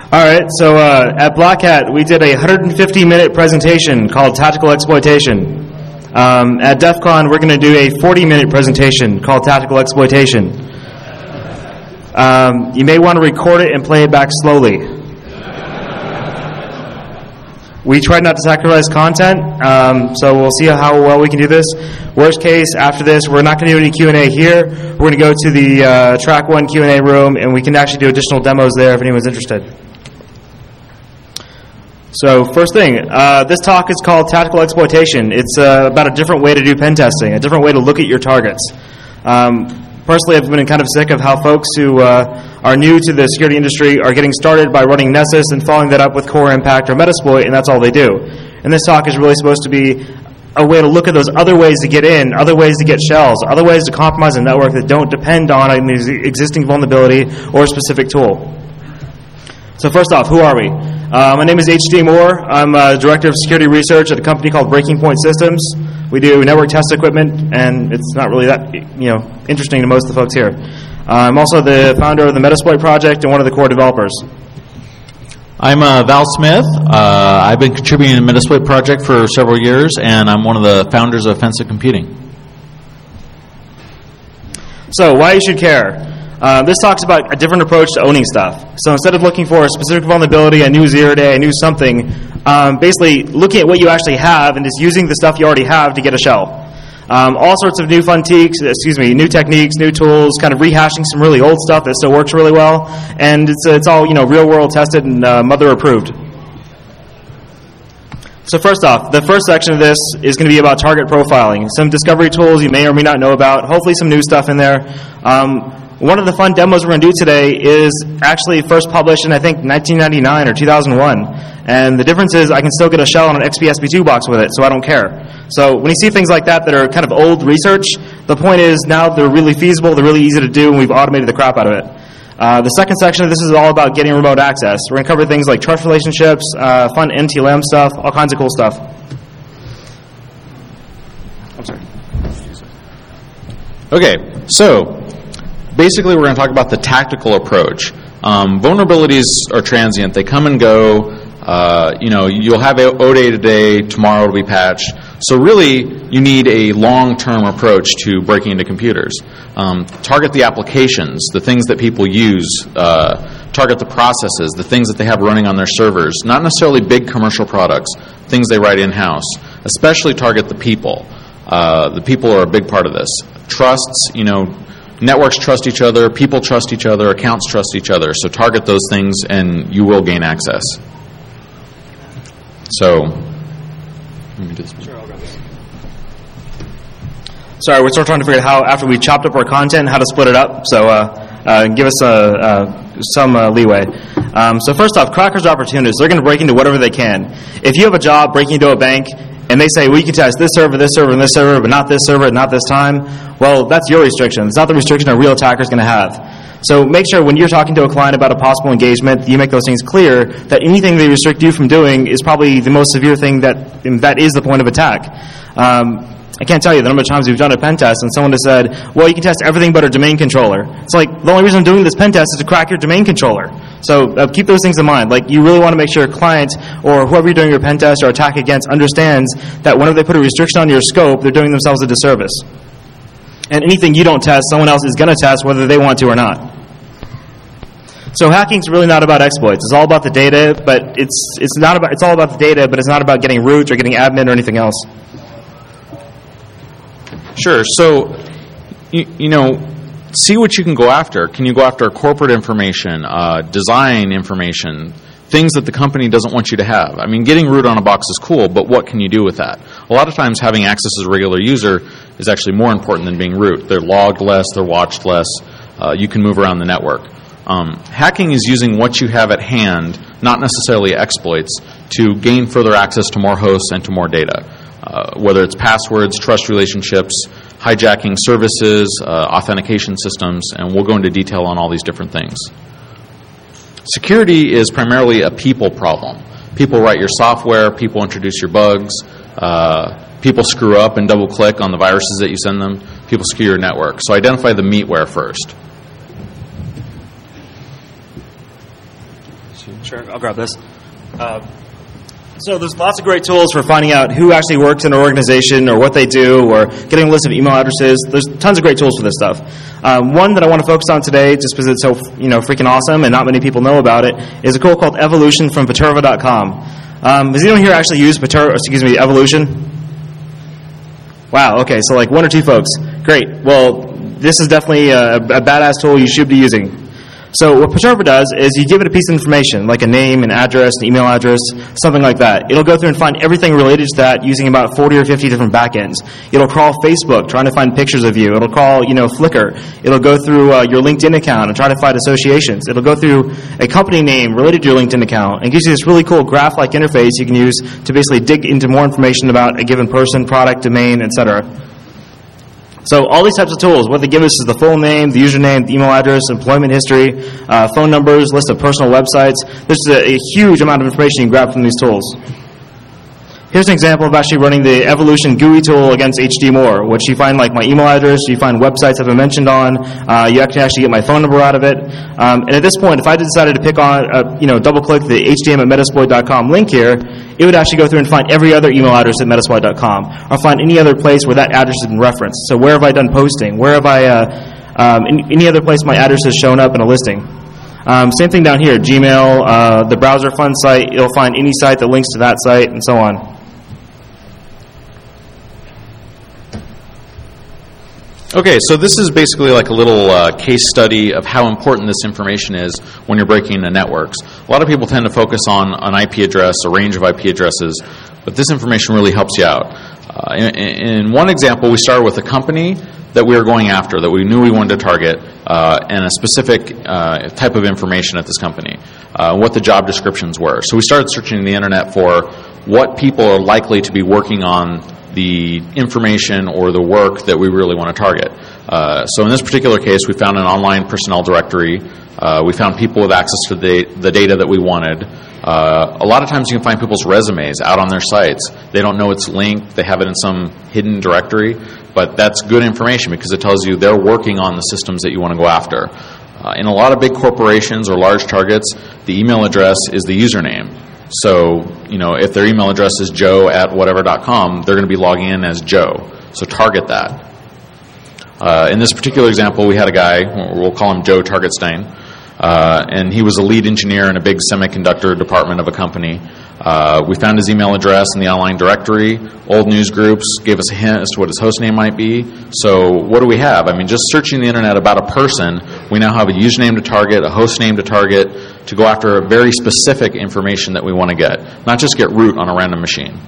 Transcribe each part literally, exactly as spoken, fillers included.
All right, so uh, at Black Hat, we did a one hundred fifty minute presentation called Tactical Exploitation. Um, at DEF CON, we're going to do a forty minute presentation called Tactical Exploitation. Um, you may want to record it and play it back slowly. We tried not to sacrifice content, um, so we'll see how well we can do this. Worst case, after this, we're not going to do any Q and A here. We're going to go to the uh, Track one Q and A room, and we can actually do additional demos there if anyone's interested. So first thing, uh, this talk is called Tactical Exploitation. It's uh, about a different way to do pen testing, a different way to look at your targets. Um, personally, I've been kind of sick of how folks who uh, are new to the security industry are getting started by running Nessus and following that up with Core Impact or Metasploit, and that's all they do. And this talk is really supposed to be a way to look at those other ways to get in, other ways to get shells, other ways to compromise a network that don't depend on an existing vulnerability or a specific tool. So first off, who are we? Uh, my name is H D Moore. I'm uh, Director of Security Research at a company called Breaking Point Systems. We do network test equipment, and it's not really that you know interesting to most of the folks here. Uh, I'm also the founder of the Metasploit project and one of the core developers. I'm uh, Val Smith. Uh, I've been contributing to the Metasploit project for several years, and I'm one of the founders of Offensive Computing. So why you should care? Uh, this talks about a different approach to owning stuff. So instead of looking for a specific vulnerability, a new zero day, a new something, um, basically looking at what you actually have and just using the stuff you already have to get a shell. Um, all sorts of new fun techniques, excuse me, new techniques, new tools, kind of rehashing some really old stuff that still works really well, and it's it's all you know real world tested and uh, mother approved. So first off, the first section of this is going to be about target profiling, some discovery tools you may or may not know about, hopefully some new stuff in there. Um, One of the fun demos we're going to do today is actually first published in, I think, nineteen ninety-nine or two thousand one. And the difference is I can still get a shell on an X P S P two box with it, so I don't care. So when you see things like that that are kind of old research, the point is now they're really feasible, they're really easy to do, and we've automated the crap out of it. Uh, the second section of this is all about getting remote access. We're going to cover things like trust relationships, uh, fun N T L M stuff, all kinds of cool stuff. I'm sorry. Okay, so basically, we're going to talk about the tactical approach. Um, vulnerabilities are transient; they come and go. Uh, you know, you'll have O D A today, tomorrow it'll be patched. So really, you need a long-term approach to breaking into computers. Um, target the applications, the things that people use. Uh, target the processes, the things that they have running on their servers. Not necessarily big commercial products, things they write in-house. Especially target the people. Uh, the people are a big part of this. Trusts, you know. Networks trust each other, people trust each other, accounts trust each other. So target those things and you will gain access. So, let me do this. Sure, I'll grab this. Sorry, we're still trying to figure out how, after we chopped up our content, how to split it up. So uh, uh, give us uh, uh, some uh, leeway. Um, so first off, crackers are opportunists. They're going to break into whatever they can. If you have a job breaking into a bank, and they say, well, you can test this server, this server, and this server, but not this server, and not this time, well, that's your restriction. It's not the restriction a real attacker is going to have. So make sure when you're talking to a client about a possible engagement, you make those things clear that anything they restrict you from doing is probably the most severe thing that that is the point of attack. Um, I can't tell you the number of times we've done a pen test and someone has said, well, you can test everything but a domain controller. It's like, the only reason I'm doing this pen test is to crack your domain controller. So uh, keep those things in mind. Like, you really want to make sure a client or whoever you're doing your pen test or attack against understands that whenever they put a restriction on your scope, they're doing themselves a disservice. And anything you don't test, someone else is going to test whether they want to or not. So hacking's really not about exploits. It's all about the data, but it's it's not about it's all about the data, but it's not about getting root or getting admin or anything else. Sure. So, you, you know, see what you can go after. Can you go after corporate information, uh, design information, things that the company doesn't want you to have? I mean, getting root on a box is cool, but what can you do with that? A lot of times having access as a regular user is actually more important than being root. They're logged less, they're watched less, uh, you can move around the network. Um, hacking is using what you have at hand, not necessarily exploits, to gain further access to more hosts and to more data. Uh, whether it's passwords, trust relationships, hijacking services, uh, authentication systems, and we'll go into detail on all these different things. Security is primarily a people problem. People write your software, people introduce your bugs, uh, people screw up and double-click on the viruses that you send them, people skew your network. So identify the meatware first. Sure, I'll grab this. Uh, so there's lots of great tools for finding out who actually works in an organization or what they do or getting a list of email addresses. There's tons of great tools for this stuff. Um, one that I want to focus on today, just because it's so you know freaking awesome and not many people know about it, is a tool called Evolution from Viterva dot com. Um, does anyone here actually use Viterva, excuse me, Evolution? Wow, okay, so like one or two folks. Great. Well, this is definitely a, a badass tool you should be using. So what Viterva does is you give it a piece of information, like a name, an address, an email address, something like that. It'll go through and find everything related to that using about forty or fifty different backends. It'll crawl Facebook, trying to find pictures of you. It'll crawl, you know, Flickr. It'll go through uh, your LinkedIn account and try to find associations. It'll go through a company name related to your LinkedIn account and gives you this really cool graph-like interface you can use to basically dig into more information about a given person, product, domain, et cetera. So all these types of tools, what they give us is the full name, the username, the email address, employment history, uh, phone numbers, list of personal websites. This is a, a huge amount of information you can grab from these tools. Here's an example of actually running the Evolution G U I tool against H D More, which you find like my email address, you find websites I've been mentioned on, uh, you can actually get my phone number out of it. Um, and at this point, if I decided to pick on, uh, you know, double click the H D M at metasploit dot com link here, it would actually go through and find every other email address at metasploit dot com, or find any other place where that address has been referenced. So where have I done posting? Where have I, uh, um, any, any other place my address has shown up in a listing? Um, same thing down here, Gmail, uh, the Browser Fund site, you'll find any site that links to that site, and so on. Okay, so this is basically like a little uh, case study of how important this information is when you're breaking into networks. A lot of people tend to focus on an I P address, a range of I P addresses, but this information really helps you out. Uh, in, in one example, we started with a company that we were going after, that we knew we wanted to target, uh, and a specific uh, type of information at this company, uh, what the job descriptions were. So we started searching the internet for what people are likely to be working on the information or the work that we really want to target. Uh, so in this particular case, we found an online personnel directory. Uh, we found people with access to the, the data that we wanted. Uh, a lot of times you can find people's resumes out on their sites. They don't know it's linked. They have it in some hidden directory. But that's good information because it tells you they're working on the systems that you want to go after. Uh, in a lot of big corporations or large targets, the email address is the username. So, you know, if their email address is joe at whatever dot com, they're going to be logging in as Joe. So target that. Uh, in this particular example, we had a guy, we'll call him Joe Targetstein, uh, and he was a lead engineer in a big semiconductor department of a company. Uh, we found his email address in the online directory. Old news groups gave us a hint as to what his host name might be. So what do we have? I mean, just searching the internet about a person, we now have a username to target, a host name to target, to go after very specific information that we want to get, not just get root on a random machine.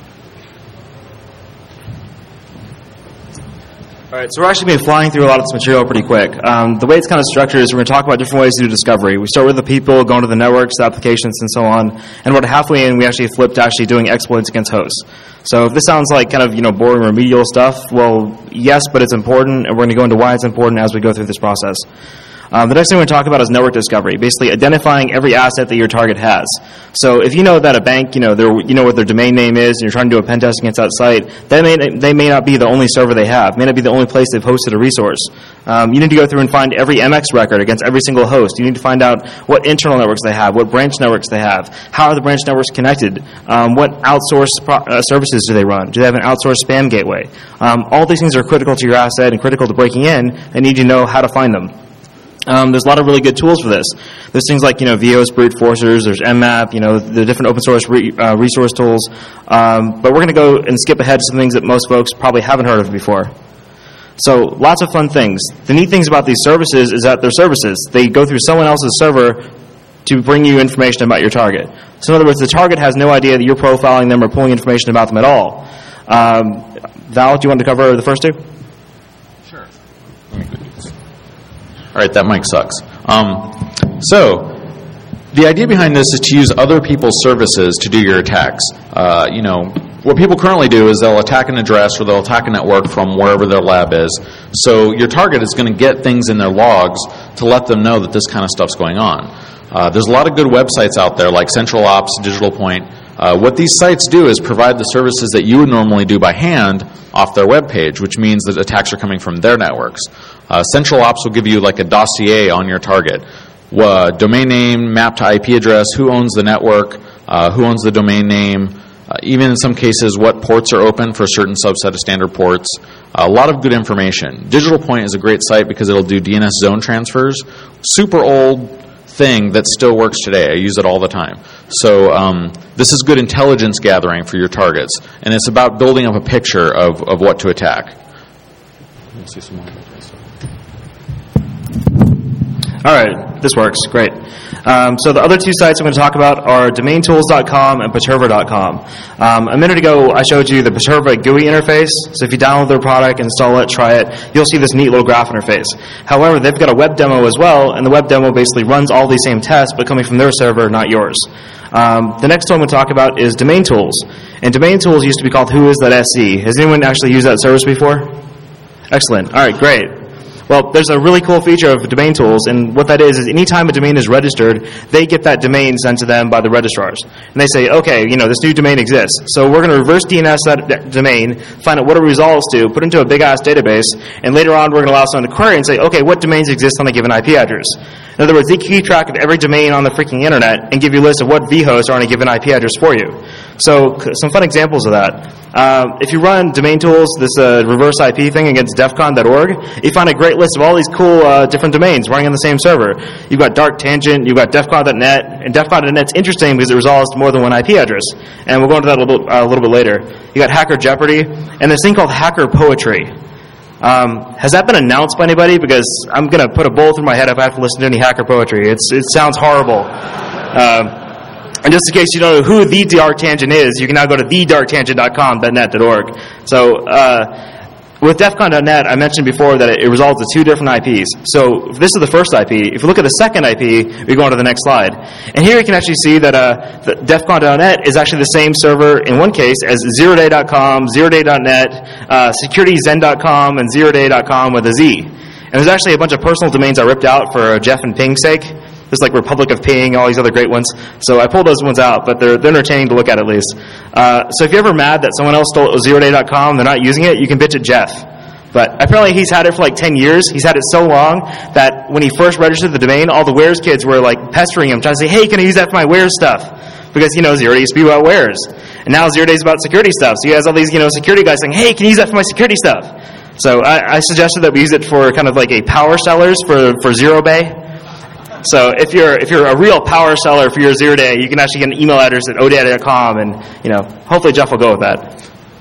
All right, so we're actually been flying through a lot of this material pretty quick. Um, the way it's kind of structured is we're going to talk about different ways to do discovery. We start with the people, going to the networks, the applications, and so on. And about halfway in, we actually flip to actually doing exploits against hosts. So if this sounds like kind of, you know, boring remedial stuff, well, yes, but it's important, and we're going to go into why it's important as we go through this process. Um, the next thing we're going to talk about is network discovery, basically identifying every asset that your target has. So if you know that a bank, you know, you know what their domain name is, and you're trying to do a pen test against that site, they may, they may not be the only server they have, may not be the only place they've hosted a resource. Um, you need to go through and find every M X record against every single host. You need to find out what internal networks they have, what branch networks they have, how are the branch networks connected, um, what outsourced pro- uh, services do they run, do they have an outsourced spam gateway. Um, all these things are critical to your asset and critical to breaking in, and need to know how to find them. Um, there's a lot of really good tools for this. There's things like, you know, Vios, Brute Forcers, there's M map, you know, the different open source re, uh, resource tools. Um, but we're going to go and skip ahead to some things that most folks probably haven't heard of before. So lots of fun things. The neat things about these services is that they're services. They go through someone else's server to bring you information about your target. So in other words, the target has no idea that you're profiling them or pulling information about them at all. Um, Val, do you want to cover the first two? Sure. All right, that mic sucks. Um, so, the idea behind this is to use other people's services to do your attacks. Uh, you know, what people currently do is they'll attack an address or they'll attack a network from wherever their lab is. So your target is going to get things in their logs to let them know that this kind of stuff's going on. Uh, there's a lot of good websites out there like Central Ops, Digital Point. Uh, what these sites do is provide the services that you would normally do by hand off their web page, which means that attacks are coming from their networks. Uh, Central Ops will give you like a dossier on your target. uh, domain name mapped to I P address, who owns the network, uh, who owns the domain name, uh, even in some cases what ports are open for a certain subset of standard ports. A lot of good information. DigitalPoint is a great site because it'll do D N S zone transfers. Super old thing that still works today. I use it all the time. So um, this is good intelligence gathering for your targets, and it's about building up a picture of, of what to attack. Let me see some more. All right, this works. Great. Um, so the other two sites I'm going to talk about are domain tools dot com and Perturba dot com. Um, a minute ago, I showed you the Perturba G U I interface. So if you download their product, install it, try it, you'll see this neat little graph interface. However, they've got a web demo as well, and the web demo basically runs all these same tests, but coming from their server, not yours. Um, the next one we'll talk about is Domain Tools. And Domain Tools used to be called who is dot S E. Has anyone actually used that service before? Excellent. All right, great. Well, there's a really cool feature of Domain Tools, and what that is is anytime a domain is registered, they get that domain sent to them by the registrars. And they say, okay, you know, this new domain exists. So we're going to reverse D N S that, that domain, find out what it resolves to, put it into a big-ass database, and later on we're going to allow someone to query and say, okay, what domains exist on a given I P address? In other words, they keep track of every domain on the freaking internet and give you a list of what vhosts are on a given I P address for you. So some fun examples of that. Um, if you run Domain Tools, this uh, reverse I P thing against defcon dot org, you find a great list of all these cool uh, different domains running on the same server. You've got Dark Tangent, you've got defcon dot net, and defcon dot net's interesting because it resolves to more than one I P address. And we'll go into that a little, uh, a little bit later. You got Hacker Jeopardy, and this thing called Hacker Poetry. Um, has that been announced by anybody? Because I'm going to put a bullet through my head if I have to listen to any hacker poetry. It's, it sounds horrible. Um, And just in case you don't know who the Dark Tangent is, you can now go to the dark tangent dot com dot net dot org. So uh, with defcon dot net, I mentioned before that it resolves to two different I Ps. So if this is the first I P. If you look at the second I P, we go on to the next slide. And here you can actually see that uh, defcon dot net is actually the same server in one case as zero day dot com, zero day dot net, uh, security zen dot com, and zero day dot com with a Z. And there's actually a bunch of personal domains I ripped out for Jeff and Ping's sake. There's like Republic of Ping, all these other great ones. So I pulled those ones out, but they're, they're entertaining to look at at least. Uh, so if you're ever mad that someone else stole zero day dot com, they're not using it, you can bitch at Jeff. But apparently he's had it for like ten years. He's had it so long that when he first registered the domain, all the Wares kids were like pestering him, trying to say, hey, can I use that for my Wares stuff? Because, you know, zero day used to be about Wares. And now zero day is about security stuff. So he has all these, you know, security guys saying, hey, can you use that for my security stuff? So I, I suggested that we use it for kind of like a power sellers for, for zero bay. So if you're if you're a real power seller for your zero day, you can actually get an email address at odata dot com, and you know hopefully Jeff will go with that.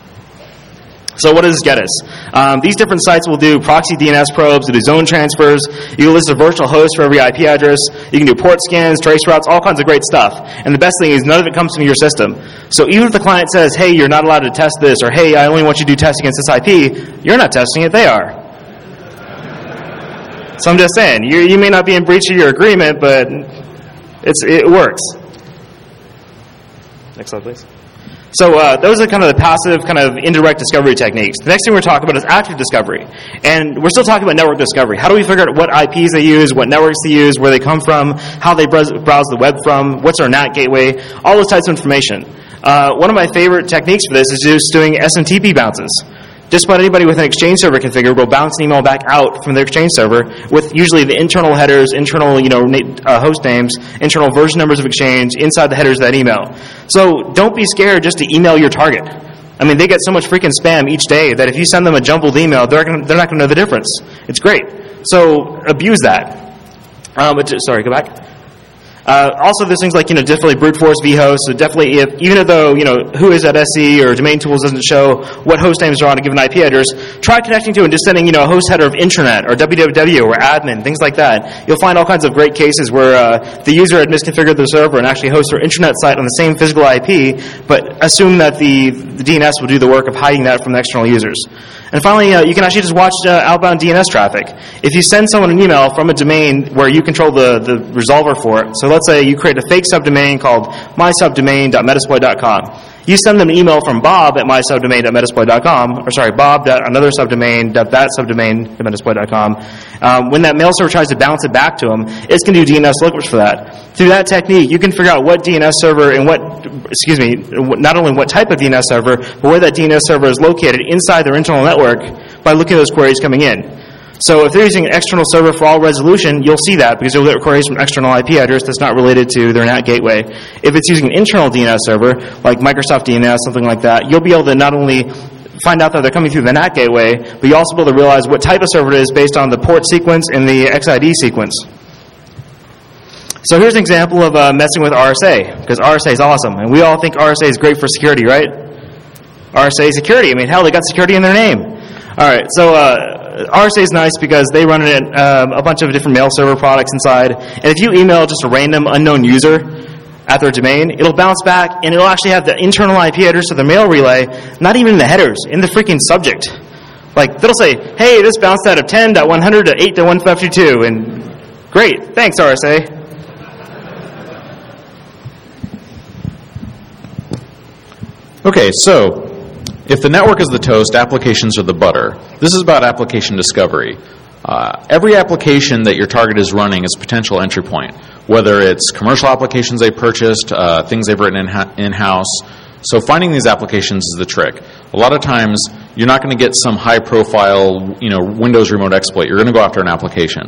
So what does this get us? Um, these different sites will do proxy D N S probes, do zone transfers. You can list a virtual host for every I P address. You can do port scans, trace routes, all kinds of great stuff. And the best thing is none of it comes from your system. So even if the client says, hey, you're not allowed to test this, or hey, I only want you to do tests against this I P, you're not testing it, they are. So I'm just saying, you, you may not be in breach of your agreement, but it's, it works. Next slide, please. So uh, those are kind of the passive, kind of indirect discovery techniques. The next thing we're talking about is active discovery. And we're still talking about network discovery. How do we figure out what I Ps they use, what networks they use, where they come from, how they browse, browse the web from, what's their N A T gateway, all those types of information. Uh, one of my favorite techniques for this is just doing S M T P bounces. Just about anybody with an Exchange server configured will bounce an email back out from their Exchange server with usually the internal headers, internal you know uh, host names, internal version numbers of Exchange inside the headers of that email. So don't be scared just to email your target. I mean, they get so much freaking spam each day that if you send them a jumbled email, they're gonna, they're not going to know the difference. It's great. So abuse that. Um, but, sorry, go back. Uh, also, there's things like, you know, definitely brute force vhost. So definitely, if even though, you know, who is dot S E or Domain Tools doesn't show what host names are on a given I P address, try connecting to and just sending, you know, a host header of intranet or W W W or admin, things like that. You'll find all kinds of great cases where uh, the user had misconfigured the server and actually hosts their intranet site on the same physical I P, but assume that the, the D N S will do the work of hiding that from the external users. And finally, uh, you can actually just watch uh, outbound D N S traffic. If you send someone an email from a domain where you control the, the resolver for it, so let's say you create a fake subdomain called my subdomain dot metasploit dot com. You send them an email from Bob at my subdomain dot metasploit dot com, or sorry, Bob dot another subdomain dot that subdomain dot metasploit dot com. Um, when that mail server tries to bounce it back to them, it's going to do D N S lookups for that. Through that technique, you can figure out what D N S server and what, excuse me, not only what type of D N S server, but where that D N S server is located inside their internal network by looking at those queries coming in. So if they're using an external server for all resolution, you'll see that because you'll get queries from external I P address that's not related to their N A T gateway. If it's using an internal D N S server, like Microsoft D N S, something like that, you'll be able to not only find out that they're coming through the N A T gateway, but you'll also be able to realize what type of server it is based on the port sequence and the X I D sequence. So here's an example of uh, messing with R S A, because R S A is awesome, and we all think R S A is great for security, right? R S A security. I mean, hell, they got security in their name. All right, so uh, R S A is nice because they run it, um, a bunch of different mail server products inside, and if you email just a random unknown user at their domain, it'll bounce back, and it'll actually have the internal I P address of the mail relay, not even in the headers, in the freaking subject. Like, they'll say, hey, this bounced out of ten dot one hundred dot eight dot one fifty-two, and great, thanks, R S A. Okay, so if the network is the toast, applications are the butter. This is about application discovery. Uh, every application that your target is running is a potential entry point, whether it's commercial applications they purchased, uh, things they've written in- in-house. So finding these applications is the trick. A lot of times, you're not going to get some high-profile, you know, Windows remote exploit. You're going to go after an application.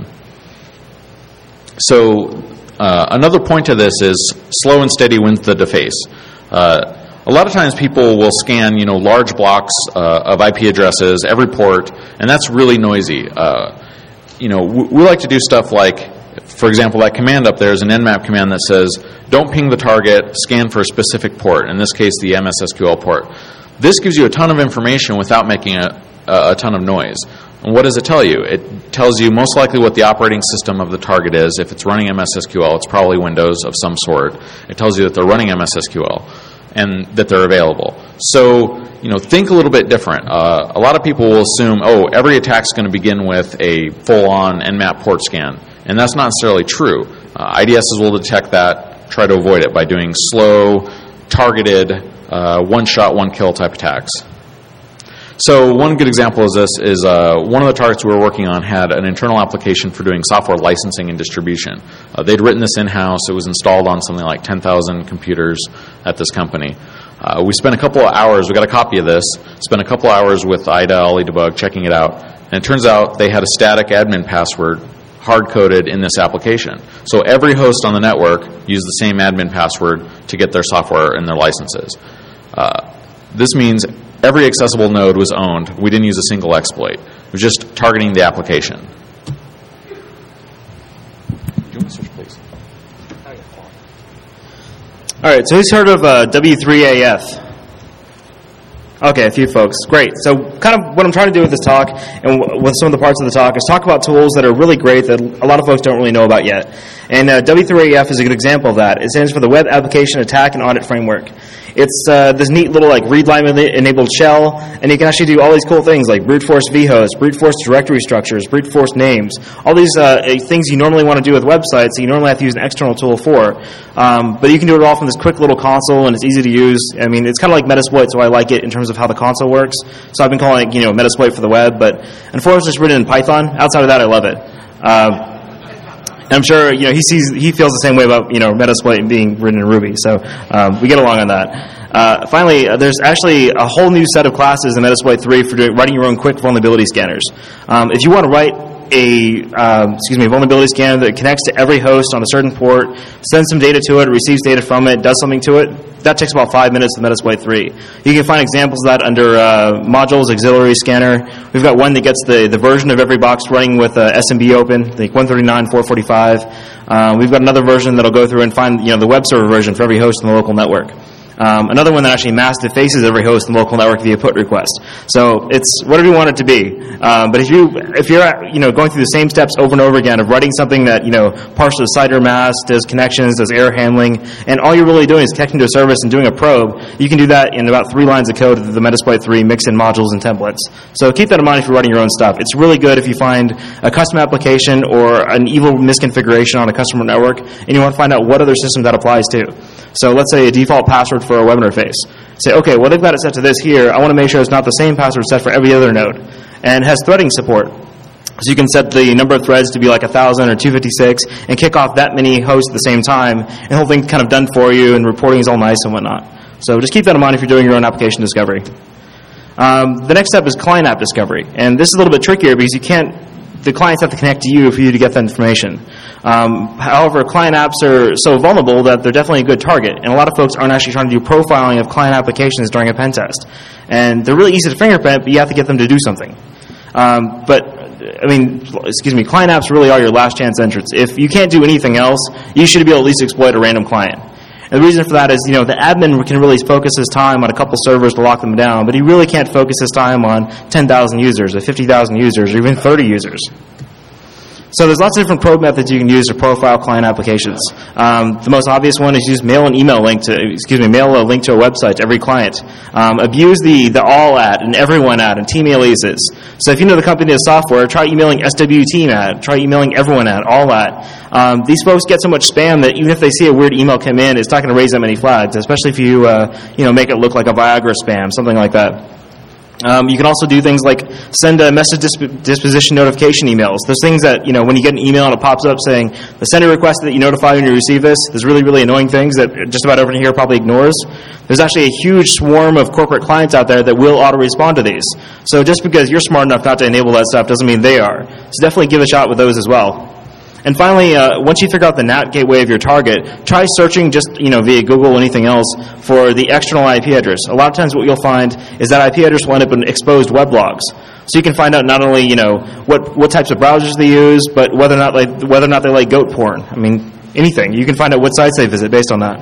So uh, another point to this is slow and steady wins the deface. Uh, A lot of times people will scan, you know, large blocks uh, of I P addresses, every port, and that's really noisy. Uh, you know, we, we like to do stuff like, for example, that command up there is an Nmap command that says, don't ping the target, scan for a specific port, in this case the M S S Q L port. This gives you a ton of information without making a, a ton of noise. And what does it tell you? It tells you most likely what the operating system of the target is. If it's running M S S Q L, it's probably Windows of some sort. It tells you that they're running M S S Q L. And that they're available. So, you know, think a little bit different. Uh, a lot of people will assume, oh, every attack's going to begin with a full-on Nmap port scan, and that's not necessarily true. Uh, I D Ss will detect that, try to avoid it by doing slow, targeted, uh, one-shot, one-kill type attacks. So one good example of this is uh, one of the targets we were working on had an internal application for doing software licensing and distribution. Uh, they'd written this in-house. It was installed on something like ten thousand computers at this company. Uh, we spent a couple of hours, we got a copy of this, spent a couple of hours with I D A, OllyDebug, checking it out, and it turns out they had a static admin password hard-coded in this application. So every host on the network used the same admin password to get their software and their licenses. Uh, this means every accessible node was owned. We didn't use a single exploit. It was just targeting the application. Do you want to switch, please? All right, so who's heard of uh, W three A F? Okay, a few folks. Great. So kind of what I'm trying to do with this talk and w- with some of the parts of the talk is talk about tools that are really great that a lot of folks don't really know about yet. And uh, W three A F is a good example of that. It stands for the Web Application Attack and Audit Framework. It's uh, this neat little like read-line-enabled shell, and you can actually do all these cool things like brute force vhost, brute force directory structures, brute force names, all these uh, things you normally want to do with websites that you normally have to use an external tool for. Um, but you can do it all from this quick little console, and it's easy to use. I mean, it's kind of like Metasploit, so I like it in terms of how the console works. So I've been calling it, you know, Metasploit for the web, but unfortunately it's written in Python. Outside of that, I love it. Uh, And I'm sure, you know, he sees, he feels the same way about, you know, Metasploit being written in Ruby. So um, we get along on that. Uh, finally, uh, there's actually a whole new set of classes in Metasploit three for doing, writing your own quick vulnerability scanners. Um, if you want to write a um, excuse me vulnerability scanner that connects to every host on a certain port, sends some data to it, receives data from it, does something to it, that takes about five minutes with Metasploit three. You can find examples of that under uh, modules, auxiliary scanner. We've got one that gets the, the version of every box running with uh, S M B open, like one thirty-nine, four forty-five. Uh, we've got another version that'll go through and find, you know, the web server version for every host in the local network. Um, another one that actually mass defaces every host in the local network via put request. So it's whatever you want it to be. Um, but if you if you're you know going through the same steps over and over again of writing something that you know parses the CIDR mask, does connections, does error handling, and all you're really doing is connecting to a service and doing a probe, you can do that in about three lines of code with the Metasploit three mix-in modules and templates. So keep that in mind if you're writing your own stuff. It's really good if you find a custom application or an evil misconfiguration on a customer network, and you want to find out what other system that applies to. So let's say a default password for a web interface. Say, okay, well, they've got it set to this here. I want to make sure it's not the same password set for every other node. And it has threading support. So you can set the number of threads to be like one thousand or two fifty-six and kick off that many hosts at the same time. And the whole thing's kind of done for you, and reporting is all nice and whatnot. So just keep that in mind if you're doing your own application discovery. Um, the next step is client app discovery. And this is a little bit trickier because you can't the clients have to connect to you for you to get that information. Um, however, client apps are so vulnerable that they're definitely a good target, and a lot of folks aren't actually trying to do profiling of client applications during a pen test. And they're really easy to fingerprint, but you have to get them to do something. Um, but, I mean, excuse me, client apps really are your last chance entrance. If you can't do anything else, you should be able to at least exploit a random client. And the reason for that is, you know, the admin can really focus his time on a couple servers to lock them down, but he really can't focus his time on ten thousand users or fifty thousand users or even thirty users. So there's lots of different probe methods you can use to profile client applications. Um, the most obvious one is use mail an email link to, excuse me, mail a link to a website to every client. Um, abuse the, the all at and everyone at and team aliases. So if you know the company does software, try emailing S W team at, try emailing everyone at, all at. Um, these folks get so much spam that even if they see a weird email come in, it's not going to raise that many flags, especially if you, uh, you know, make it look like a Viagra spam, something like that. Um, you can also do things like send a message disp- disposition notification emails. There's things that, you know, when you get an email and it pops up saying, the sender requested that you notify when you receive this. There's really, really annoying things that just about everyone here probably ignores. There's actually a huge swarm of corporate clients out there that will auto-respond to these. So just because you're smart enough not to enable that stuff doesn't mean they are. So definitely give a shot with those as well. And finally, uh, once you figure out the N A T gateway of your target, try searching just, you know, via Google or anything else for the external I P address. A lot of times what you'll find is that I P address will end up in exposed web logs. So you can find out not only, you know, what, what types of browsers they use, but whether or not like, whether or not they like goat porn. I mean, anything. You can find out what sites they visit based on that.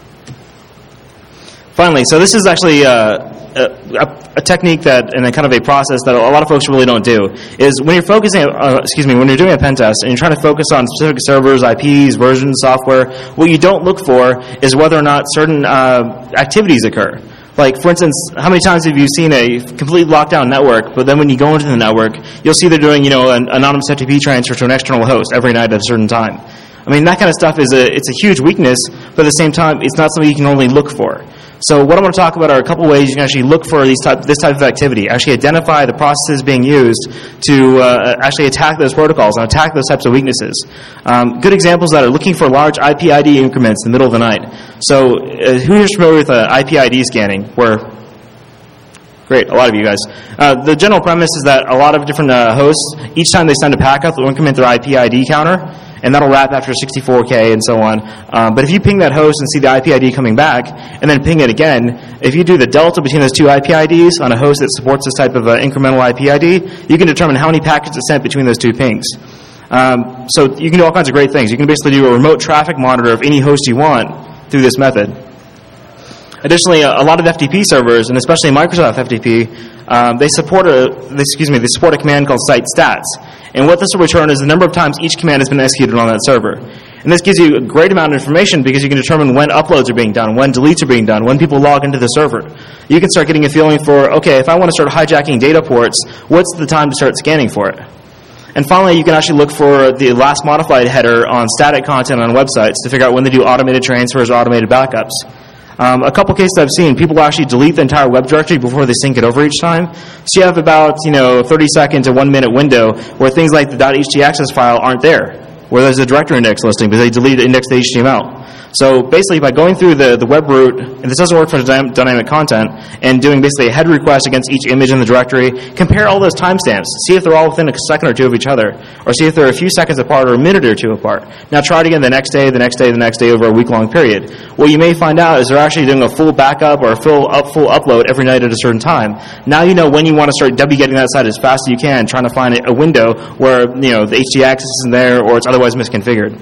Finally, so this is actually uh, a, a technique that, and a kind of a process that a lot of folks really don't do, is when you're focusing, uh, excuse me, when you're doing a pen test and you're trying to focus on specific servers, I Ps, versions, software, what you don't look for is whether or not certain uh, activities occur. Like, for instance, how many times have you seen a completely locked down network, but then when you go into the network, you'll see they're doing, you know, an anonymous F T P transfer to an external host every night at a certain time. I mean, that kind of stuff is a, it's a huge weakness, but at the same time, it's not something you can only look for. So what I'm going to talk about are a couple ways you can actually look for these type, this type of activity, actually identify the processes being used to uh, actually attack those protocols and attack those types of weaknesses. Um, good examples that are looking for large I P I D increments in the middle of the night. So uh, who is familiar with uh, I P I D scanning, where Great, a lot of you guys. Uh, the general premise is that a lot of different uh, hosts, each time they send a packet, they'll increment their I P I D counter, and that'll wrap after sixty-four K and so on. Um, but if you ping that host and see the I P I D coming back, and then ping it again, if you do the delta between those two I P I Ds on a host that supports this type of uh, incremental I P I D, you can determine how many packets are sent between those two pings. Um, so you can do all kinds of great things. You can basically do a remote traffic monitor of any host you want through this method. Additionally, a lot of F T P servers, and especially Microsoft F T P, um, they support a excuse me, they support a command called site stats. And what this will return is the number of times each command has been executed on that server. And this gives you a great amount of information because you can determine when uploads are being done, when deletes are being done, when people log into the server. You can start getting a feeling for, okay, if I want to start hijacking data ports, what's the time to start scanning for it? And finally, you can actually look for the last modified header on static content on websites to figure out when they do automated transfers or automated backups. Um, a couple cases I've seen, people will actually delete the entire web directory before they sync it over each time. So you have about, you know, thirty second to one minute window where things like the .htaccess file aren't there, where there's a directory index listing, but they delete the index to H T M L. So basically, by going through the, the web root, and this doesn't work for dy- dynamic content, and doing basically a head request against each image in the directory, compare all those timestamps, see if they're all within a second or two of each other, or see if they're a few seconds apart or a minute or two apart. Now try it again the next day, the next day, the next day over a week-long period. What you may find out is they're actually doing a full backup or a full, up, full upload every night at a certain time. Now you know when you want to start W getting that site as fast as you can, trying to find a window where, you know, the htaccess isn't there or it's otherwise misconfigured.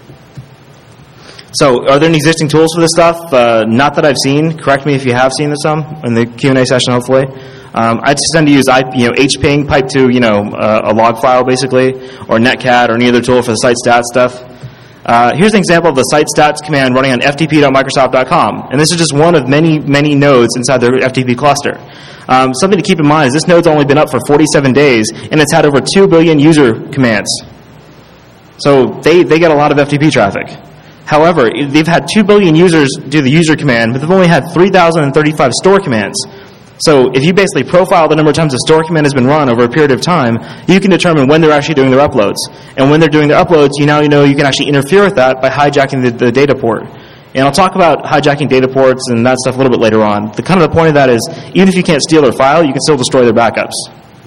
So, are there any existing tools for this stuff? Uh, not that I've seen. Correct me if you have seen some in the Q and A session, hopefully. Um, I just tend to use, you know, H ping, pipe to, you know, uh, a log file, basically, or netcat, or any other tool for the site stats stuff. Uh, here's an example of the site stats command running on f t p dot microsoft dot com, and this is just one of many, many nodes inside their F T P cluster. Um, something to keep in mind is this node's only been up for forty-seven days, and it's had over two billion user commands. So they, they get a lot of F T P traffic. However, they've had two billion users do the user command, but they've only had three thousand thirty-five store commands. So if you basically profile the number of times the store command has been run over a period of time, you can determine when they're actually doing their uploads. And when they're doing their uploads, you now know you can actually interfere with that by hijacking the, the data port. And I'll talk about hijacking data ports and that stuff a little bit later on. The kind of the point of that is, even if you can't steal their file, you can still destroy their backups.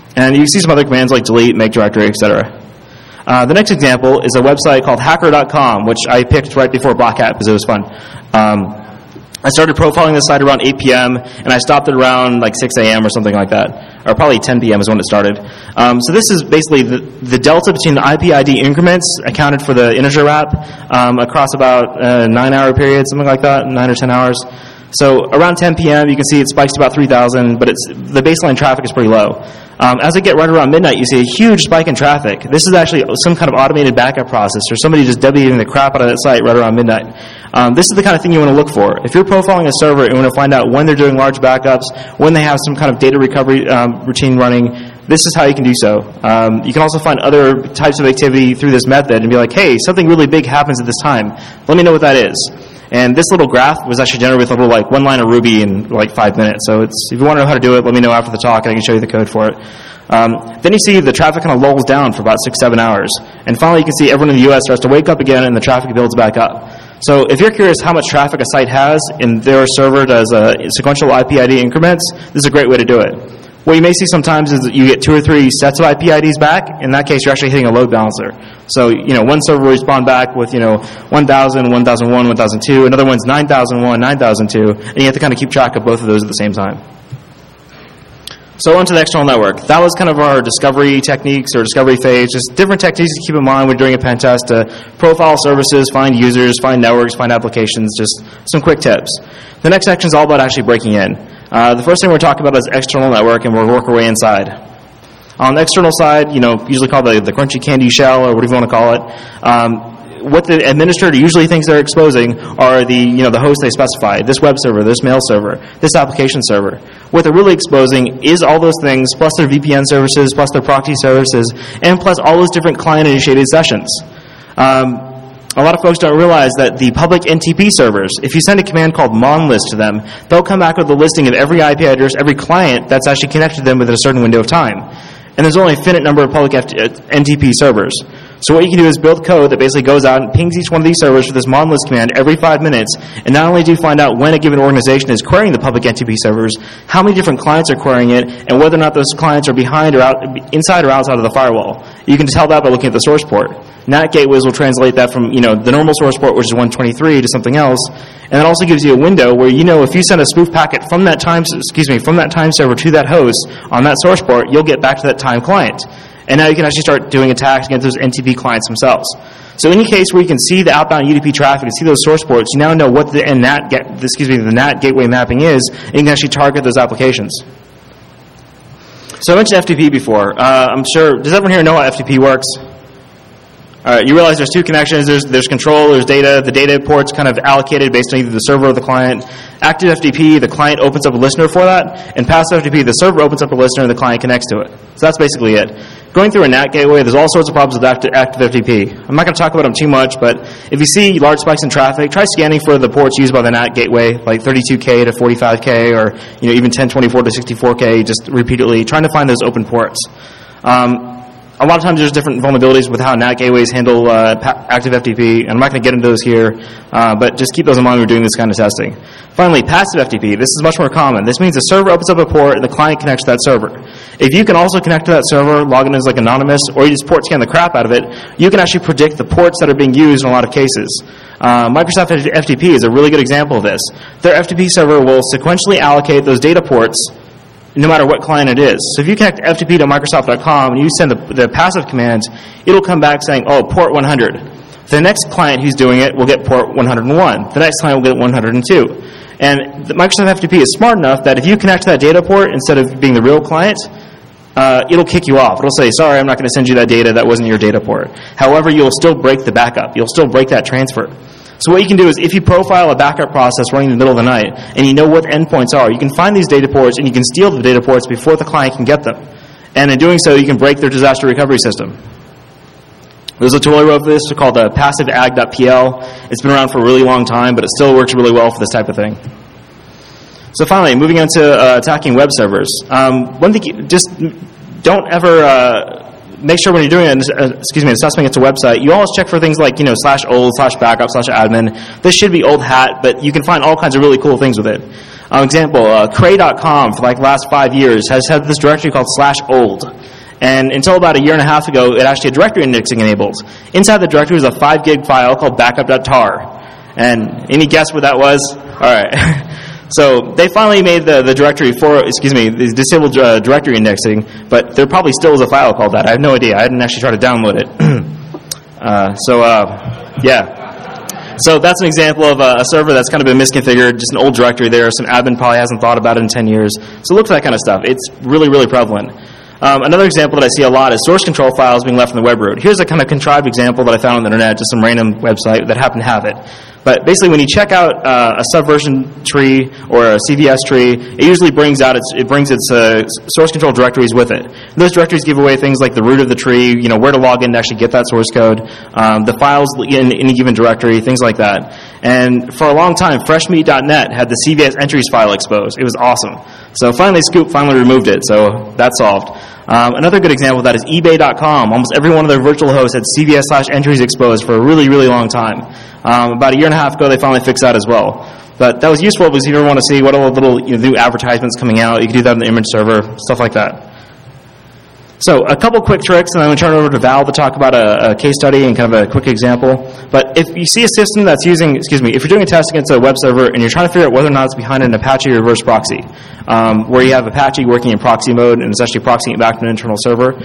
And you can see some other commands like delete, make directory, et cetera. Uh, the next example is a website called hacker dot com, which I picked right before Black Hat because it was fun. Um, I started profiling this site around eight p.m., and I stopped it around like six a.m. or something like that. Or probably ten p.m. is when it started. Um, so this is basically the, the delta between the I P I D increments accounted for the integer wrap um, across about a nine-hour period, something like that, nine or ten hours. So around ten p.m., you can see it spikes to about three thousand, but it's the baseline traffic is pretty low. Um, as I get right around midnight, you see a huge spike in traffic. This is actually some kind of automated backup process, or somebody just Wing the crap out of that site right around midnight. Um, this is the kind of thing you want to look for. If you're profiling a server and you want to find out when they're doing large backups, when they have some kind of data recovery um, routine running, this is how you can do so. Um, you can also find other types of activity through this method and be like, hey, something really big happens at this time. Let me know what that is. And this little graph was actually generated with a little like one line of Ruby in like five minutes. So it's, if you want to know how to do it, let me know after the talk and I can show you the code for it. Um, then you see the traffic kind of lulls down for about six, seven hours. And finally you can see everyone in the U S starts to wake up again and the traffic builds back up. So if you're curious how much traffic a site has and their server does a sequential I P I D increments, this is a great way to do it. What you may see sometimes is that you get two or three sets of I P I Ds back. In that case, you're actually hitting a load balancer. So, you know, one server will respond back with, you know, one thousand, one thousand one, one thousand two. Another one's nine thousand one, nine thousand two. And you have to kind of keep track of both of those at the same time. So on to the external network. That was kind of our discovery techniques or discovery phase. Just different techniques to keep in mind when doing a pen test to profile services, find users, find networks, find applications, just some quick tips. The next section is all about actually breaking in. Uh, the first thing we're talking about is external network, and we'll work our way inside. On the external side, you know, usually called the, the crunchy candy shell or whatever you want to call it, um, what the administrator usually thinks they're exposing are the, you know, the host they specify, this web server, this mail server, this application server. What they're really exposing is all those things, plus their V P N services, plus their proxy services, and plus all those different client-initiated sessions. Um, A lot of folks don't realize that the public N T P servers, if you send a command called monlist to them, they'll come back with a listing of every I P address, every client that's actually connected to them within a certain window of time. And there's only a finite number of public N T P servers. So what you can do is build code that basically goes out and pings each one of these servers with this monlist command every five minutes, and not only do you find out when a given organization is querying the public N T P servers, how many different clients are querying it, and whether or not those clients are behind or out, inside or outside of the firewall. You can tell that by looking at the source port. NAT gateways will translate that from, you know, the normal source port, which is one twenty-three, to something else, and it also gives you a window where, you know, if you send a spoof packet from that time, excuse me, from that time server to that host on that source port, you'll get back to that time client. And now you can actually start doing attacks against those N T P clients themselves. So any case where you can see the outbound U D P traffic and see those source ports, you now know what the N A T, get, excuse me, the N A T gateway mapping is, and you can actually target those applications. So I mentioned F T P before. Uh, I'm sure, does everyone here know how F T P works? All right, you realize there's two connections. There's, there's control, there's data. The data port's kind of allocated based on either the server or the client. Active F T P, the client opens up a listener for that. And passive F T P, the server opens up a listener and the client connects to it. So that's basically it. Going through a N A T gateway, there's all sorts of problems with active, active F T P. I'm not going to talk about them too much, but if you see large spikes in traffic, try scanning for the ports used by the N A T gateway, like thirty-two K to forty-five K, or, you know, even ten twenty-four to sixty-four K, just repeatedly, trying to find those open ports. Um, A lot of times there's different vulnerabilities with how N A T gateways handle uh, active F T P, and I'm not going to get into those here, uh, but just keep those in mind when we're doing this kind of testing. Finally, passive F T P. This is much more common. This means the server opens up a port and the client connects to that server. If you can also connect to that server, log in as like anonymous, or you just port scan the crap out of it, you can actually predict the ports that are being used in a lot of cases. Uh, Microsoft F T P is a really good example of this. Their F T P server will sequentially allocate those data ports no matter what client it is. So if you connect F T P to Microsoft dot com and you send the, the passive commands, it'll come back saying, oh, port one hundred. The next client who's doing it will get port one hundred one. The next client will get one hundred two. And the Microsoft F T P is smart enough that if you connect to that data port instead of being the real client, uh, it'll kick you off. It'll say, sorry, I'm not going to send you that data. That wasn't your data port. However, you'll still break the backup. You'll still break that transfer. So what you can do is if you profile a backup process running in the middle of the night and you know what endpoints are, you can find these data ports and you can steal the data ports before the client can get them. And in doing so, you can break their disaster recovery system. There's a tool I wrote for this called uh, passive ag dot P L. It's been around for a really long time, but it still works really well for this type of thing. So finally, moving on to uh, attacking web servers. Um, one thing, just don't ever uh, make sure when you're doing an, uh, excuse me, assessment against a website, you always check for things like, you know, slash old, slash backup, slash admin. This should be old hat, but you can find all kinds of really cool things with it. Um, example, uh, Cray dot com for like the last five years has had this directory called slash old. And until about a year and a half ago, it actually had directory indexing enabled. Inside the directory was a five gig file called backup dot tar. And any guess what that was? All right. So they finally made the, the directory for, excuse me, the disabled uh, directory indexing, but there probably still is a file called that. I have no idea. I didn't actually try to download it. uh, so, uh, yeah. So that's an example of a, a server that's kind of been misconfigured, just an old directory there. Some admin probably hasn't thought about it in ten years. So look for that kind of stuff. It's really, really prevalent. Um, another example that I see a lot is source control files being left in the web root. Here's a kind of contrived example that I found on the internet, just some random website that happened to have it. But basically, when you check out uh, a subversion tree or a C V S tree, it usually brings out its it brings its uh, source control directories with it. And those directories give away things like the root of the tree, you know, where to log in to actually get that source code, um, the files in any given directory, things like that. And for a long time, fresh meat dot net had the C V S entries file exposed. It was awesome. So finally, Scoop finally removed it. So that's solved. Um, another good example of that is eBay dot com. Almost every one of their virtual hosts had C V S slash entries exposed for a really, really long time. Um, about a year and a half ago, they finally fixed that as well. But that was useful because you ever want to see what all the little you know, new advertisements coming out, you can do that on the image server, stuff like that. So a couple quick tricks, and I'm going to turn it over to Val to talk about a, a case study and kind of a quick example. But if you see a system that's using, excuse me, if you're doing a test against a web server and you're trying to figure out whether or not it's behind an Apache reverse proxy, um, where you have Apache working in proxy mode and it's actually proxying it back to an internal server,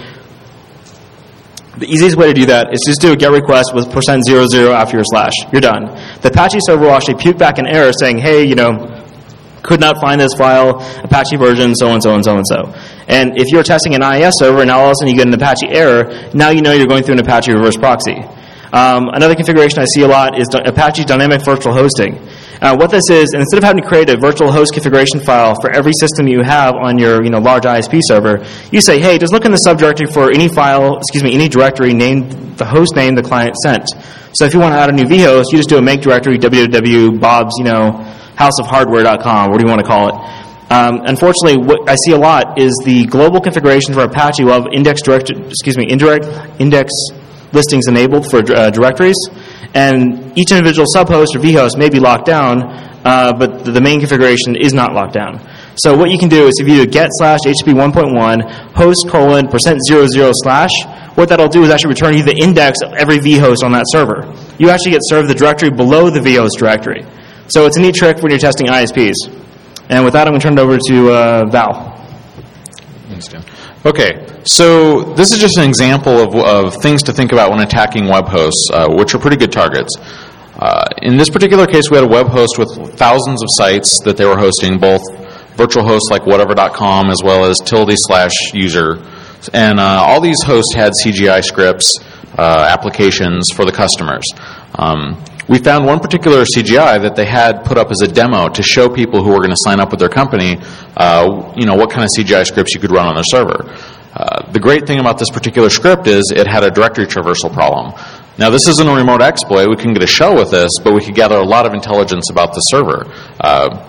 the easiest way to do that is just do a GET request with percent zero zero after your slash. You're done. The Apache server will actually puke back an error saying, hey, you know, could not find this file, Apache version, so and so and so and so. And if you're testing an I I S server and now all of a sudden you get an Apache error, now you know you're going through an Apache reverse proxy. Um, another configuration I see a lot is Apache Dynamic Virtual Hosting. Uh, what this is, instead of having to create a virtual host configuration file for every system you have on your you know, large I S P server, you say, hey, just look in the subdirectory for any file, excuse me, any directory named the host name the client sent. So if you want to add a new vhost, you just do a make directory www bob's, you know, house of hardware dot com, what do you want to call it. Um, unfortunately, what I see a lot is the global configuration for Apache will have index direct, excuse me, indirect index listings enabled for uh, directories, and each individual subhost or vhost may be locked down, uh, but the main configuration is not locked down. So what you can do is if you do get slash H T T P one point one host colon percent zero zero slash, what that'll do is actually return you the index of every vhost on that server. You actually get served the directory below the vhost directory. So it's a neat trick when you're testing I S Ps. And with that, I'm going to turn it over to uh, Val. Thanks, Dan. Okay, so this is just an example of, of things to think about when attacking web hosts, uh, which are pretty good targets. Uh, in this particular case, we had a web host with thousands of sites that they were hosting, both virtual hosts like whatever dot com as well as tilde slash user. And uh, all these hosts had C G I scripts, uh, applications for the customers. Um, we found one particular C G I that they had put up as a demo to show people who were going to sign up with their company, uh, you know, what kind of C G I scripts you could run on their server. Uh, the great thing about this particular script is it had a directory traversal problem. Now, this isn't a remote exploit. We couldn't get a shell with this, but we could gather a lot of intelligence about the server. Uh,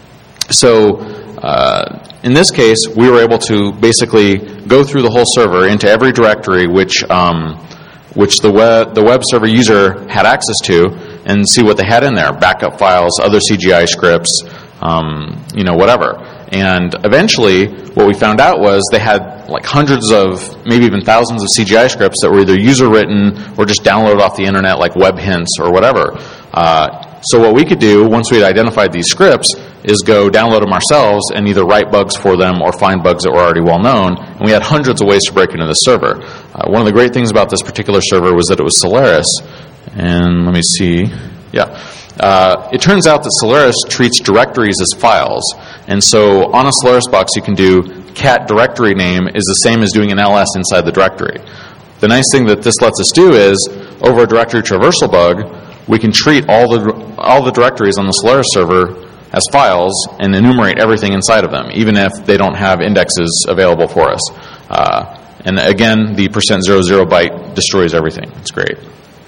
so, uh, in this case, we were able to basically go through the whole server into every directory which um, which the web, the web server user had access to and see what they had in there, backup files, other C G I scripts, um, you know, whatever. And eventually, what we found out was they had like hundreds of, maybe even thousands of C G I scripts that were either user-written or just downloaded off the internet like web hints or whatever. Uh, so what we could do, once we had identified these scripts, is go download them ourselves and either write bugs for them or find bugs that were already well known. And we had hundreds of ways to break into the server. Uh, one of the great things about this particular server was that it was Solaris. And let me see. Yeah. Uh, it turns out that Solaris treats directories as files. And so on a Solaris box, you can do cat directory name is the same as doing an L S inside the directory. The nice thing that this lets us do is, over a directory traversal bug, we can treat all the all the directories on the Solaris server as files and enumerate everything inside of them, even if they don't have indexes available for us. Uh, and again, the percent zero zero byte destroys everything. It's great.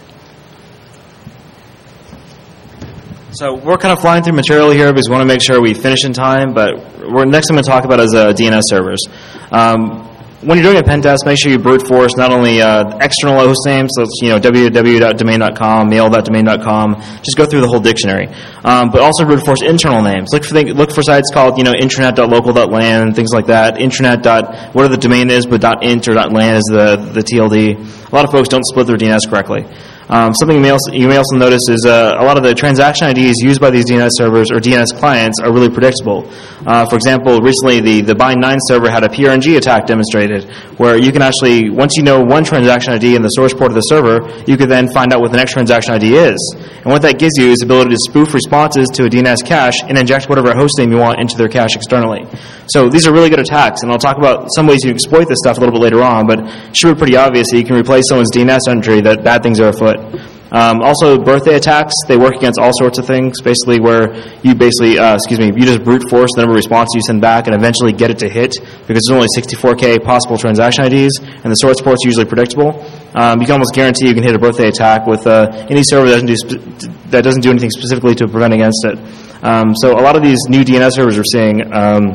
So we're kind of flying through material here because we want to make sure we finish in time, but we're, next I'm going to talk about is uh, D N S servers. Um, when you're doing a pen test, make sure you brute force not only uh, external host names, so it's, you know, w w w dot domain dot com, mail dot domain dot com, just go through the whole dictionary. Um, but also brute force internal names. Look for thing, look for sites called, you know, intranet dot local dot lan and things like that. Intranet dot, whatever the domain is, but .int or .lan is the, the T L D. A lot of folks don't split their D N S correctly. Um, something you may, also, you may also notice is uh, a lot of the transaction I Ds used by these D N S servers or D N S clients are really predictable. Uh, for example, recently the, the bind nine server had a P R N G attack demonstrated where you can actually, once you know one transaction I D in the source port of the server, you could then find out what the next transaction I D is. And what that gives you is the ability to spoof responses to a D N S cache and inject whatever host name you want into their cache externally. So these are really good attacks, and I'll talk about some ways you exploit this stuff a little bit later on, but it should be pretty obvious that you can replace someone's D N S entry that bad things are afoot. Um, also, birthday attacks, they work against all sorts of things, basically where you basically, uh, excuse me, you just brute force the number of responses you send back and eventually get it to hit because there's only sixty-four K possible transaction I Ds, and the source port's usually predictable. Um, you can almost guarantee you can hit a birthday attack with uh, any server that doesn't, do spe- that doesn't do anything specifically to prevent against it. Um, so a lot of these new D N S servers we're seeing, um,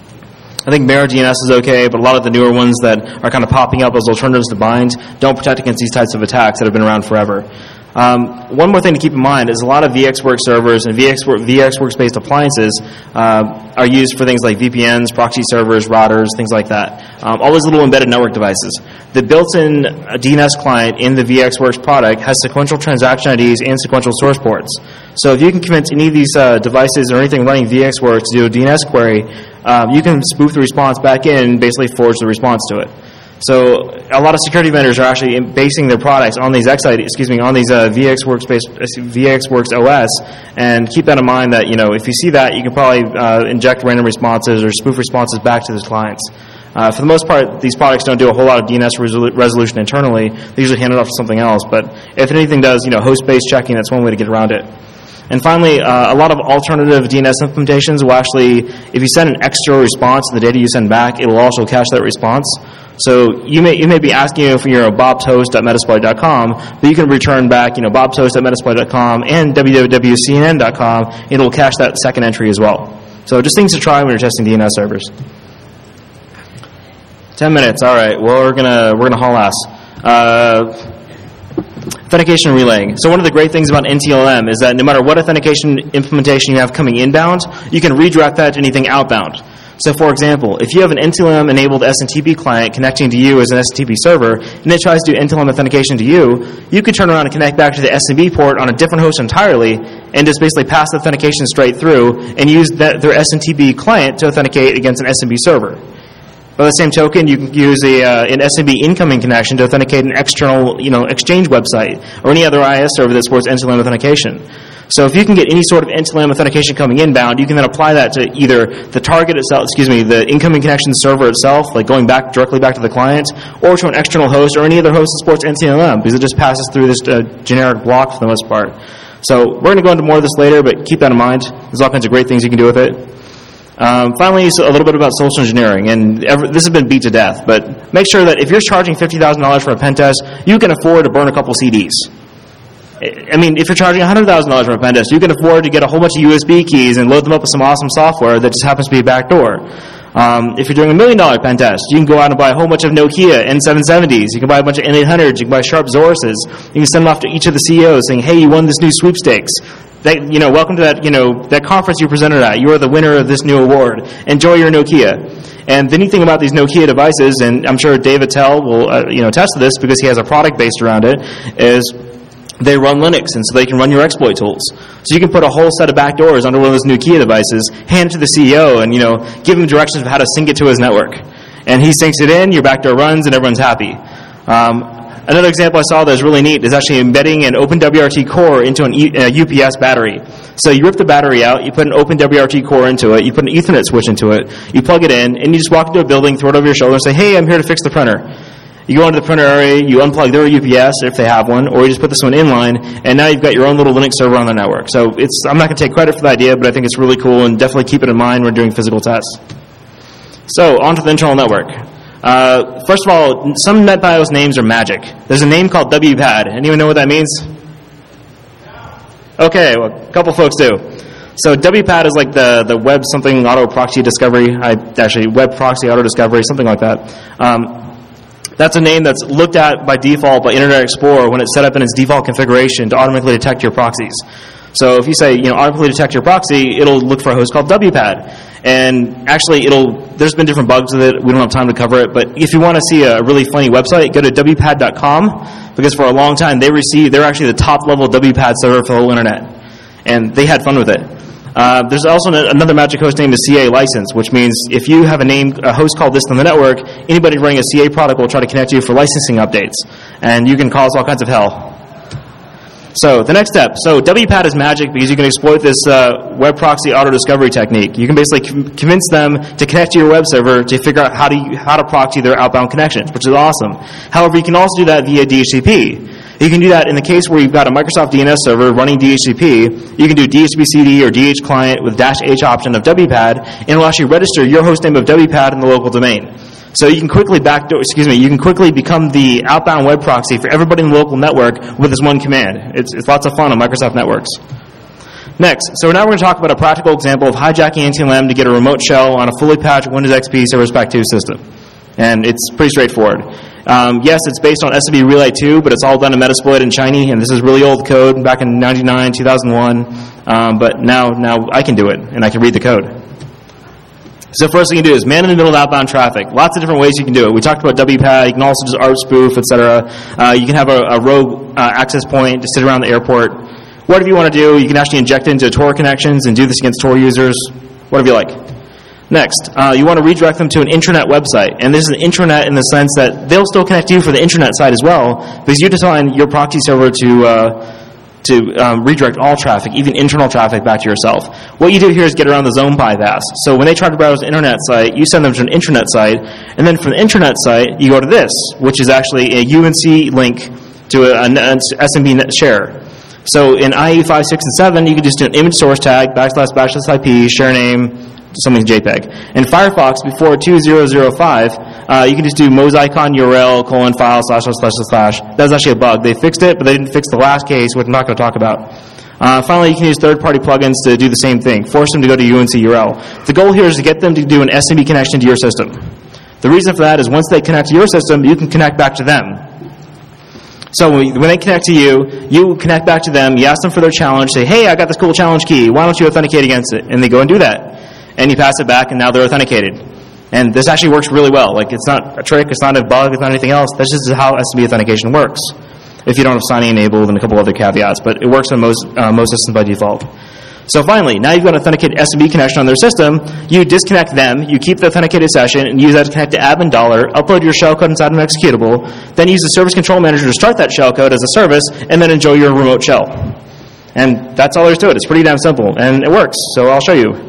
I think Mirror D N S is okay, but a lot of the newer ones that are kind of popping up as alternatives to bind don't protect against these types of attacks that have been around forever. Um, one more thing to keep in mind is a lot of VxWorks servers and VxWorks, VxWorks-based appliances uh, are used for things like V P Ns, proxy servers, routers, things like that. Um, all those little embedded network devices. The built-in D N S client in the VxWorks product has sequential transaction I Ds and sequential source ports. So if you can convince any of these uh, devices or anything running VxWorks to do a D N S query, um, you can spoof the response back in and basically forge the response to it. So a lot of security vendors are actually basing their products on these X I D, excuse me, on these uh, VxWorks based VxWorks O S, and keep that in mind that, you know, if you see that, you can probably uh, inject random responses or spoof responses back to those clients. Uh, for the most part, these products don't do a whole lot of D N S resolu- resolution internally. They usually hand it off to something else. But if anything does, you know, host-based checking, that's one way to get around it. And finally, uh, a lot of alternative D N S implementations will actually, if you send an extra response to the data you send back, it will also cache that response. So you may you may be asking you for your bobtoast dot metasploit dot com, but you can return back, you know, bobtoast dot metasploit dot com and w w w dot c n n dot com. It will cache that second entry as well. So just things to try when you're testing D N S servers. Ten minutes. All right. Well, we're gonna we're gonna haul ass. Uh, Authentication and relaying. So one of the great things about N T L M is that no matter what authentication implementation you have coming inbound, you can redirect that to anything outbound. So for example, if you have an N T L M-enabled S M T P client connecting to you as an S M T P server, and it tries to do N T L M authentication to you, you could turn around and connect back to the S M B port on a different host entirely, and just basically pass the authentication straight through, and use that, their S M T P client to authenticate against an S M B server. By the same token, you can use a, uh, an S M B incoming connection to authenticate an external, you know, Exchange website or any other I S server that supports N T L M authentication. So if you can get any sort of N T L M authentication coming inbound, you can then apply that to either the target itself, excuse me, the incoming connection server itself, like going back directly back to the client, or to an external host or any other host that supports N T L M, because it just passes through this uh, generic block for the most part. So we're going to go into more of this later, but keep that in mind. There's all kinds of great things you can do with it. Um, finally, so a little bit about social engineering, and ever, this has been beat to death, but make sure that if you're charging fifty thousand dollars for a pen test, you can afford to burn a couple C Ds. I mean, if you're charging one hundred thousand dollars for a pen test, you can afford to get a whole bunch of U S B keys and load them up with some awesome software that just happens to be a backdoor. Um, if you're doing a million dollar pen test, you can go out and buy a whole bunch of Nokia N seven seventies. You can buy a bunch of N eight hundreds. You can buy Sharp Zoruses. You can send them off to each of the C E Os saying, hey, you won this new sweepstakes. That, you know, welcome to that, you know, that conference you presented at. You are the winner of this new award. Enjoy your Nokia. And the neat thing about these Nokia devices, and I'm sure Dave Attell will, uh, you know, attest to this because he has a product based around it, is they run Linux, and so they can run your exploit tools. So you can put a whole set of backdoors under one of those Nokia devices, hand it to the C E O, and, you know, give him directions of how to sync it to his network. And he syncs it in, your backdoor runs, and everyone's happy. Um, Another example I saw that is really neat is actually embedding an OpenWRT core into an e, a U P S battery. So you rip the battery out, you put an OpenWRT core into it, you put an Ethernet switch into it, you plug it in, and you just walk into a building, throw it over your shoulder, and say, hey, I'm here to fix the printer. You go into the printer area, you unplug their U P S if they have one, or you just put this one inline, and now you've got your own little Linux server on the network. So it's I'm not going to take credit for the idea, but I think it's really cool, and definitely keep it in mind when doing physical tests. So on to the internal network. Uh, first of all, some NetBIOS names are magic. There's a name called W PAD. Anyone know what that means? Okay, well, a couple folks do. So W PAD is like the, the web something auto proxy discovery, I, actually web proxy auto discovery, something like that. Um, that's a name that's looked at by default by Internet Explorer when it's set up in its default configuration to automatically detect your proxies. So if you say, you know, automatically detect your proxy, it'll look for a host called W PAD. And actually, it'll, there's been different bugs with it. We don't have time to cover it. But if you want to see a really funny website, go to W PAD dot com, because for a long time, they received, they're actually the top level W PAD server for the whole internet. And they had fun with it. Uh, there's also an, another magic host name is C A license, which means if you have a name, a host called this on the network, anybody running a C A product will try to connect you for licensing updates. And you can cause all kinds of hell. So the next step. So W PAD is magic because you can exploit this uh, web proxy auto discovery technique. You can basically com- convince them to connect to your web server to figure out how to how to proxy their outbound connections, which is awesome. However, you can also do that via D H C P. You can do that in the case where you've got a Microsoft D N S server running D H C P. You can do D H C P C D or D H client with dash H option of W PAD, and it'll actually register your hostname of W PAD in the local domain. So you can quickly backdoor, excuse me, you can quickly become the outbound web proxy for everybody in the local network with this one command. It's, it's lots of fun on Microsoft networks. Next, so now we're going to talk about a practical example of hijacking N T L M to get a remote shell on a fully patched Windows X P Service Pack two system. And it's pretty straightforward. Um, yes, it's based on S M B Relay two, but it's all done in Metasploit and Shiny, and this is really old code back in ninety-nine, two thousand one. Um, but now, now I can do it, and I can read the code. So first thing you do is man in the middle of outbound traffic. Lots of different ways you can do it. We talked about W PAD. You can also just art spoof, et cetera. Uh, you can have a, a rogue uh, access point to sit around the airport. Whatever you want to do, you can actually inject it into Tor connections and do this against Tor users, whatever you like. Next, uh, you want to redirect them to an intranet website. And this is an intranet in the sense that they'll still connect to you for the intranet side as well, because you design your proxy server to... Uh, to um, redirect all traffic, even internal traffic, back to yourself. What you do here is get around the zone bypass. So when they try to browse an internet site, you send them to an intranet site, and then from the intranet site, you go to this, which is actually a U N C link to a, an S M B net share. So in I E five, six, and seven, you can just do an image source tag, backslash, backslash I P, share name, something's JPEG. In Firefox, before two thousand five, uh, you can just do mosicon U R L, colon, file, slash, slash, slash, slash. That was actually a bug. They fixed it, but they didn't fix the last case, which I'm not going to talk about. Uh, finally, you can use third-party plugins to do the same thing. Force them to go to U N C U R L. The goal here is to get them to do an S M B connection to your system. The reason for that is once they connect to your system, you can connect back to them. So when they connect to you, you connect back to them, you ask them for their challenge, say, hey, I got this cool challenge key, why don't you authenticate against it? And they go and do that. And you pass it back, and now they're authenticated. And this actually works really well. Like, it's not a trick, it's not a bug, it's not anything else. That's just how S M B authentication works. If you don't have signing enabled and a couple other caveats, but it works on most uh, most systems by default. So finally, now you've got an authenticated S M B connection on their system, you disconnect them, you keep the authenticated session, and use that to connect to admin dollar, upload your shellcode inside of an executable, then use the service control manager to start that shellcode as a service, and then enjoy your remote shell. And that's all there is to it. It's pretty damn simple, and it works, so I'll show you.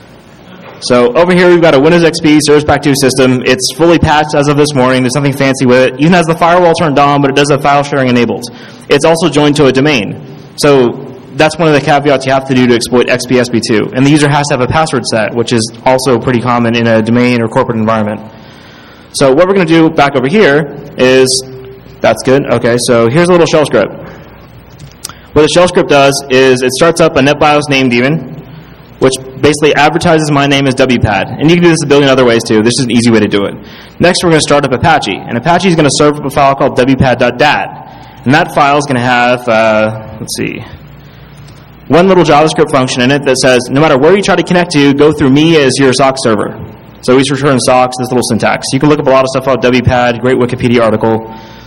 So over here we've got a Windows X P Service Pack two system. It's fully patched as of this morning. There's nothing fancy with it. Even has the firewall turned on, but it does have file sharing enabled. It's also joined to a domain. So that's one of the caveats you have to do to exploit X P S P two. And the user has to have a password set, which is also pretty common in a domain or corporate environment. So what we're going to do back over here is, that's good. Okay, so here's a little shell script. What the shell script does is it starts up a NetBIOS name daemon, which basically advertises my name as W PAD. And you can do this a billion other ways too. This is an easy way to do it. Next, we're going to start up Apache. And Apache is going to serve up a file called W PAD dot D A T. And that file is going to have, uh, let's see, one little JavaScript function in it that says, no matter where you try to connect to, go through me as your sock server. So each return socks, this little syntax. You can look up a lot of stuff about W PAD, great Wikipedia article,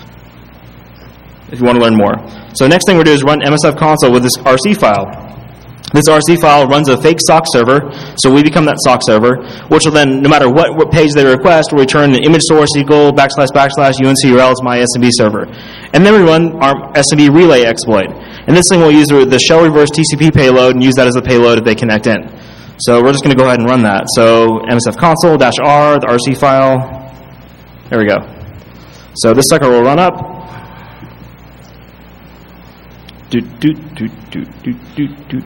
if you want to learn more. So next thing we're going to do is run M S F console with this R C file. This R C file runs a fake sock server, so we become that sock server, which will then, no matter what, what page they request, will return an image source equal backslash backslash U N C U R L is my S M B server. And then we run our S M B relay exploit. And this thing will use the shell reverse T C P payload and use that as a payload if they connect in. So we're just going to go ahead and run that. So M S F console dash R, the R C file. There we go. So this sucker will run up. Do, do, do, do, do, do, do.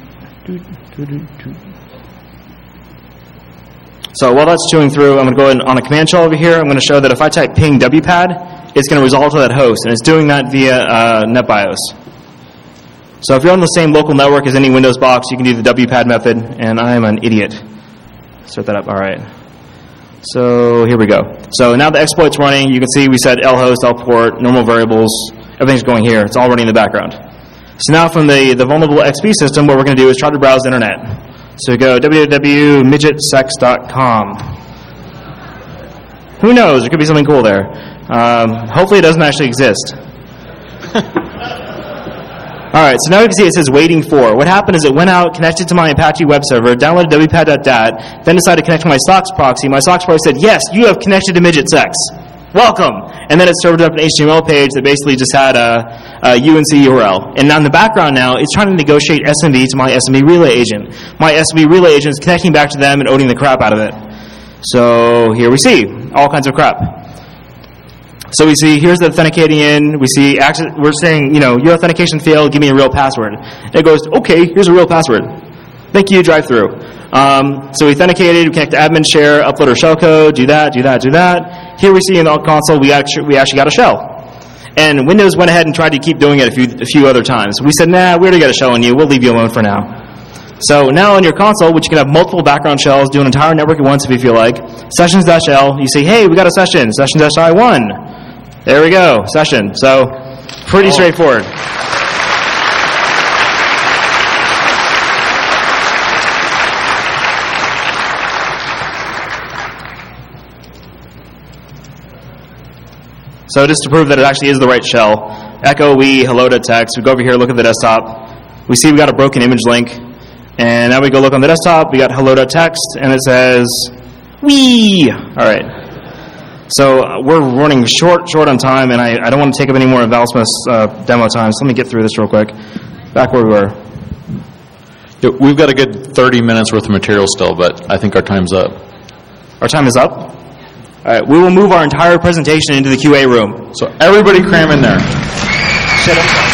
So while that's chewing through, I'm going to go ahead and on a command shell over here, I'm going to show that if I type ping W PAD, it's going to resolve to that host, and it's doing that via uh, NetBIOS. So if you're on the same local network as any Windows box, you can do the W PAD method, and I am an idiot. Start that up. All right. So here we go. So now the exploit's running. You can see we said lhost, lport, normal variables. Everything's going here. It's all running in the background. So now from the, the vulnerable X P system, what we're going to do is try to browse the internet. So we go w w w dot midget sex dot com. Who knows? There could be something cool there. Um, hopefully it doesn't actually exist. All right, so now you can see it says waiting for. What happened is it went out, connected to my Apache web server, downloaded w pad dot dat, then decided to connect to my SOCKS proxy. My SOCKS proxy said, yes, you have connected to Midget Sex. Welcome. And then it served up an H T M L page that basically just had a, a U N C U R L. And now in the background now, it's trying to negotiate S M B to my S M B relay agent. My S M B relay agent is connecting back to them and owning the crap out of it. So here we see all kinds of crap. So we see, here's the authenticating in. We see, access, we're saying, you know, your authentication failed, give me a real password. And it goes, okay, here's a real password. Thank you, drive through. Um, so we authenticated, we connect to admin share, upload our shellcode, do that, do that, do that. Here we see in the console, we actually, we actually got a shell. And Windows went ahead and tried to keep doing it a few, a few other times. We said, nah, we already got a shell on you, we'll leave you alone for now. So now on your console, which you can have multiple background shells, do an entire network at once if you feel like, sessions.l, you say, hey, we got a session, sessions-i one. There we go, session. So, pretty oh. straightforward. So just to prove that it actually is the right shell, echo we hello.text, we go over here, look at the desktop, we see we got a broken image link, and now we go look on the desktop, we got hello.text, and it says, wee! All right. So uh, we're running short, short on time, and I, I don't want to take up any more of Valsmith's uh, demo time, so let me get through this real quick. Back where we were. Yeah, we've got a good thirty minutes worth of material still, but I think our time's up. Our time is up? All right, we will move our entire presentation into the Q A room. So everybody cram in there. Shut up.